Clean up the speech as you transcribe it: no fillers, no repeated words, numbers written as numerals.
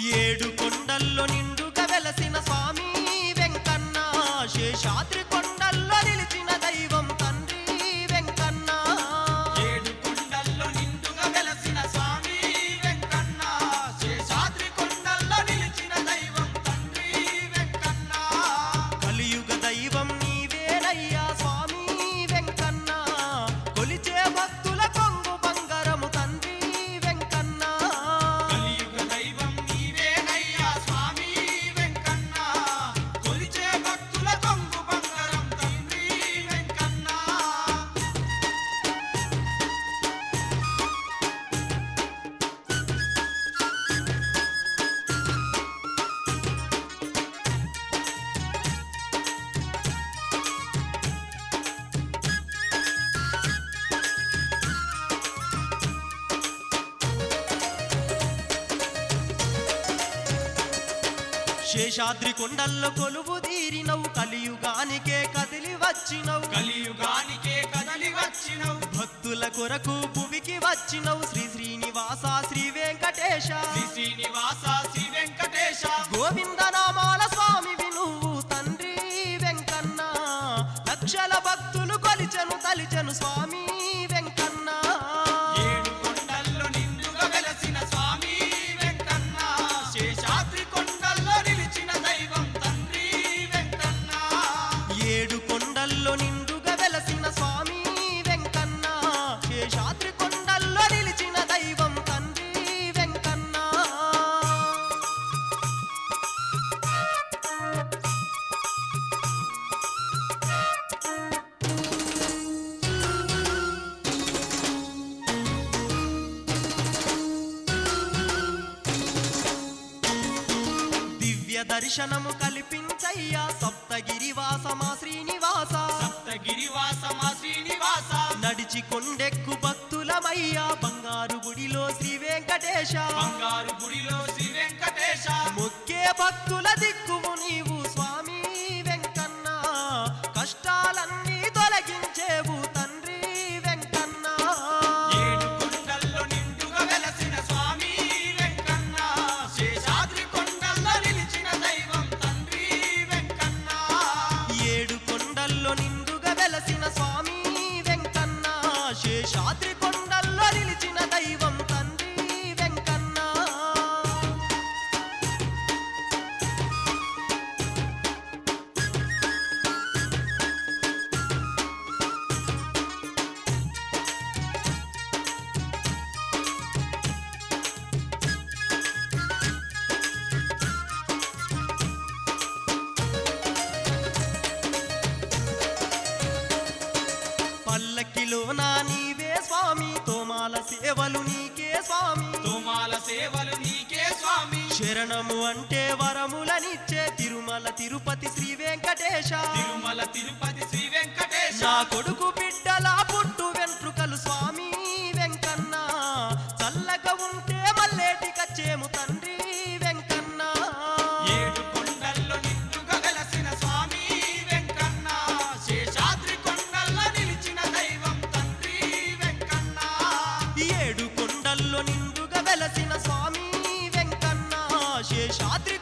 ఏడు కొండల్లో నిండుగా వెలసిన స్వామి వెంకన్న శేషాద్రి కొండల్లో నిలిచిన దైవం తండ్రి వెంకన్న ఏడు కొండల్లో నిండుగా వెలసిన స్వామి వెంకన్న శేషాద్రి కొండల్లో నిలిచిన దైవం తండ్రి వెంకన్న కలియుగ దైవం నీవేనయ్యా స్వామి వెంకన్న కొలిచే భక్తుల కొంగు బంగారము తండ్రి వెంకన్న కలియుగ దైవం నీవేనయ్యా స్వామి వెంకన్న కొలిచే భక్తుల కొంగు బంగారం తండ్రి వెంకన్న శేషాద్రి కొండల్లో కొలువు తీరినవు కలియుగానికే కదిలి వచ్చినవు కలియుగానికే కదలి వచ్చినవు భక్తుల కొరకు భువికి వచ్చినవు శ్రీ శ్రీనివాస శ్రీ వెంకటేశ శ్రీ శ్రీనివాస శ్రీ వెంకటేశ గోవింద నామాల స్వామివి నువ్వు తండ్రి వెంకన్న లక్షల భక్తులు కొలిచెను తలిచెను స్వామి వెంకన్న ఏడు కొండల్లో నిండుగా వెలసిన స్వామి వెంకన్న శేషాద్రి కొండల్లో నిలిచిన దైవం తండ్రి వెంకన్న ఏడు కొండల్లో నిండుగా వెలసిన స్వామి వెంకన్న శేషాద్రి కొండల్లో నిలిచిన దైవం తండ్రి వెంకన్న దివ్య దర్శనము కల్పించయ్యా సప్తగిరివాసమా శ్రీనివాస సప్తగిరివాసమా శ్రీనివాస నడిచి కొండెక్కు భక్తులమయ్యా బంగారు గుడిలో శ్రీ వెంకటేశ బంగారు గుడిలో శ్రీ వెంకటేశ మొక్కే భక్తుల దిక్కువు నీవు స్వామి వెంకన్న కష్టాలన్నీ తొలగించేవు తండ్రి వెంకన్న ఏడు కొండల్లో నిండుగా వెలసిన స్వామి వెంకన్న శేషాద్రి కొండల్లో నిలిచిన దైవం తండ్రి వెంకన్న ఏడు కొండల్లో నిండుగా వెలసిన స్వామి వెంకన్న శేషాద్రి కొండల్లో నిలిచిన దైవం తండ్రి వెంకన్న పల్లకిలో నా నీవే స్వామి తోమాల సేవలు నీకే స్వామి తోమాల సేవలు నీకే స్వామి శరణము అంటే వరములనిచ్చే తిరుమల తిరుపతి శ్రీ వెంకటేశ తిరుమల తిరుపతి శ్రీ వెంకటేశ నా కొడుకు బిడ్డల పుట్టు వెంట్రుకలు స్వామి వెంకన్న చల్లగా ఉంటే మల్లేటి కచ్చేము తండ్రి వెంకన్న ఏడు కొండల్లో నిండుగా వెలసిన స్వామి వెంకన్న శేషాద్రి కొండల్లో నిలిచిన దైవం తండ్రి వెంకన్న ఏడు కొండల్లో నిండుగా వెలసిన స్వామి వెంకన్న శేషాద్రి